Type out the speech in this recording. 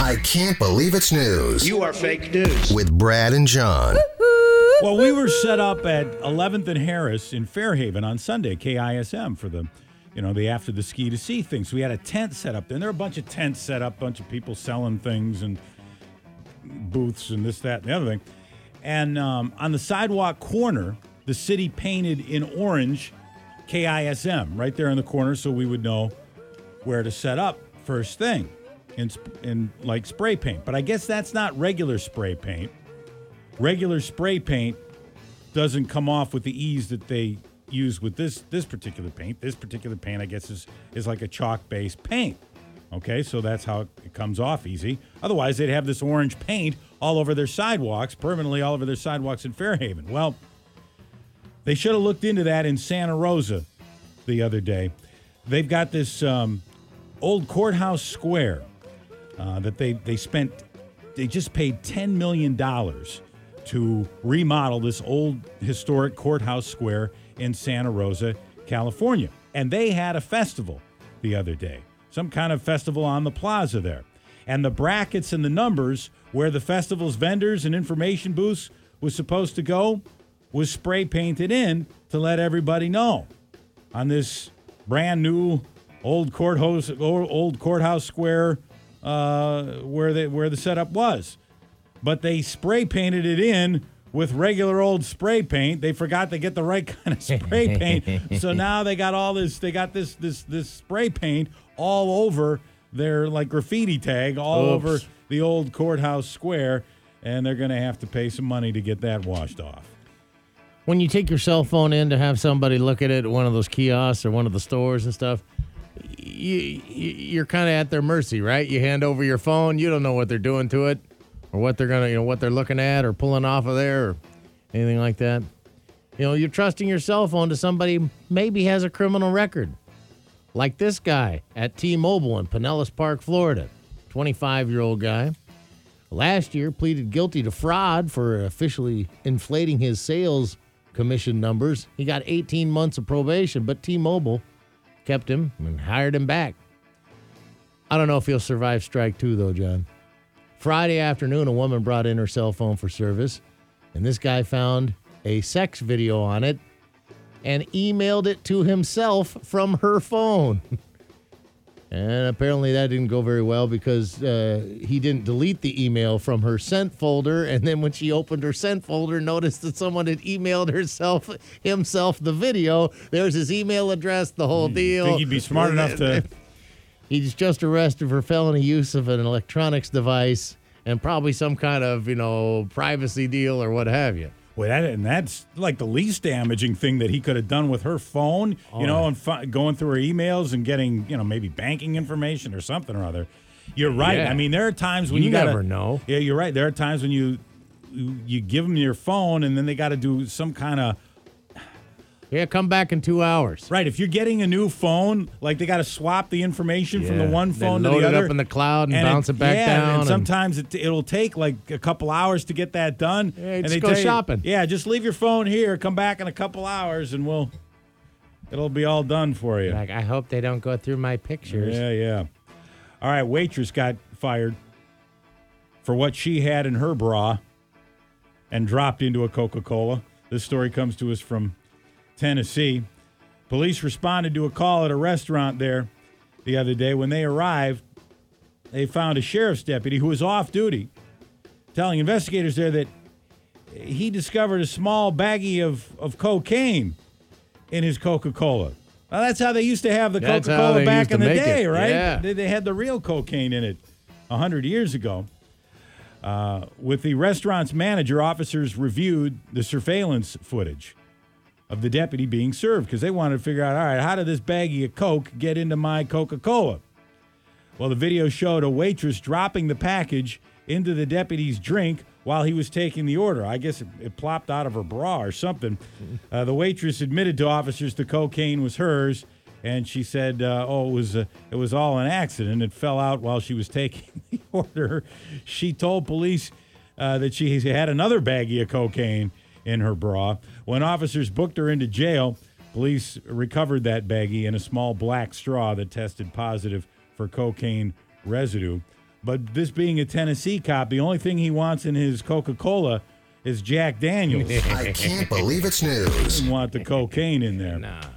I can't believe it's news. You are fake news. With Brad and John. Well, we were set up at 11th and Harris in Fairhaven on Sunday, KISM, for the after the ski to see thing. So we had a tent set up there. And there were a bunch of tents set up, a bunch of people selling things and booths and this, that, and the other thing. And on the sidewalk corner, the city painted in orange KISM right there in the corner so we would know where to set up first thing in like spray paint. But I guess that's not regular spray paint. Regular spray paint doesn't come off with the ease that they use with this particular paint. This particular paint, I guess, is like a chalk-based paint. Okay, so that's how it comes off easy. Otherwise, they'd have this orange paint all over their sidewalks, permanently all over their sidewalks in Fairhaven. Well, they should have looked into that in Santa Rosa the other day. They've got this old courthouse square that they just paid $10 million to remodel this old historic courthouse square in Santa Rosa, California. And they had a festival the other day, some kind of festival on the plaza there. And the brackets and the numbers where the festival's vendors and information booths was supposed to go was spray painted in to let everybody know on this brand new old courthouse square where the setup was. But they spray painted it in with regular old spray paint. They forgot to get the right kind of spray paint. So now they got this spray paint all over their like graffiti tag all over the old courthouse square, and they're going to have to pay some money to get that washed off. When you take your cell phone in to have somebody look at it at one of those kiosks or one of the stores and stuff, you're kind of at their mercy, right? You hand over your phone, you don't know what they're doing to it, or what they're gonna, what they're looking at or pulling off of there or anything like that. You're trusting your cell phone to somebody who maybe has a criminal record, like this guy at T-Mobile in Pinellas Park, Florida, 25-year-old guy. Last year pleaded guilty to fraud for officially inflating his sales commission numbers. He got 18 months of probation, but T-Mobile kept him and hired him back. I don't know if he'll survive strike two, though, John. Friday afternoon, a woman brought in her cell phone for service, and this guy found a sex video on it and emailed it to himself from her phone. And apparently that didn't go very well because he didn't delete the email from her sent folder. And then when she opened her sent folder, noticed that someone had emailed himself the video. There's his email address, the whole deal. Think he'd be smart enough to... He's just arrested for felony use of an electronics device and probably some kind of, privacy deal or what have you. Well, that's like the least damaging thing that he could have done with her phone, and going through her emails and getting, maybe banking information or something or other. You're right. Yeah. I mean, there are times when you gotta never know. Yeah, you're right. There are times when you give them your phone and then they got to do some kind of... Yeah, come back in 2 hours. Right. If you're getting a new phone, like they got to swap the information from the one phone to the other. Load it up in the cloud and bounce it back down. And sometimes it'll take like a couple hours to get that done. Yeah, and just go shopping. Just leave your phone here, come back in a couple hours, and it'll be all done for you. Like, I hope they don't go through my pictures. Yeah. All right, waitress got fired for what she had in her bra and dropped into a Coca-Cola. This story comes to us from Tennessee. Police responded to a call at a restaurant there the other day. When they arrived, they found a sheriff's deputy who was off duty telling investigators there that he discovered a small baggie of cocaine in his Coca-Cola. Well, that's how they used to have the Coca-Cola back in the day, right? Yeah. They had the real cocaine in it 100 years ago. With the restaurant's manager, officers reviewed the surveillance footage of the deputy being served because they wanted to figure out, all right, how did this baggie of Coke get into my Coca-Cola? Well, the video showed a waitress dropping the package into the deputy's drink while he was taking the order. I guess it plopped out of her bra or something. The waitress admitted to officers the cocaine was hers, and she said, it was all an accident. It fell out while she was taking the order. She told police that she had another baggie of cocaine in her bra. When officers booked her into jail, police recovered that baggie and a small black straw that tested positive for cocaine residue. But this being a Tennessee cop, the only thing he wants in his Coca-Cola is Jack Daniels. I can't believe it's news. Doesn't want the cocaine in there. Nah.